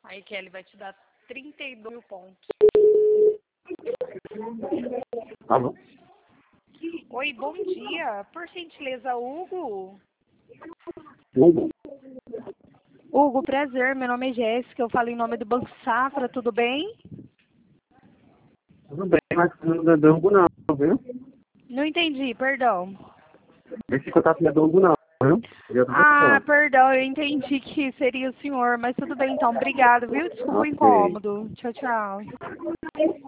Aí, Kelly, vai te dar 32 mil pontos. Alô? Oi, bom dia. Por gentileza, Hugo? Hugo? Hugo, prazer. Meu nome é Jéssica. Eu falo em nome do Banco Safra. Tudo bem? Tudo bem, mas não é do Hugo não, viu? Não entendi, perdão. Esse contato não é do Hugo não, viu? Ah, perdão. Eu entendi que seria o senhor. Mas tudo bem, então. Obrigado, viu? Desculpa o Ok. incômodo. Tchau, tchau.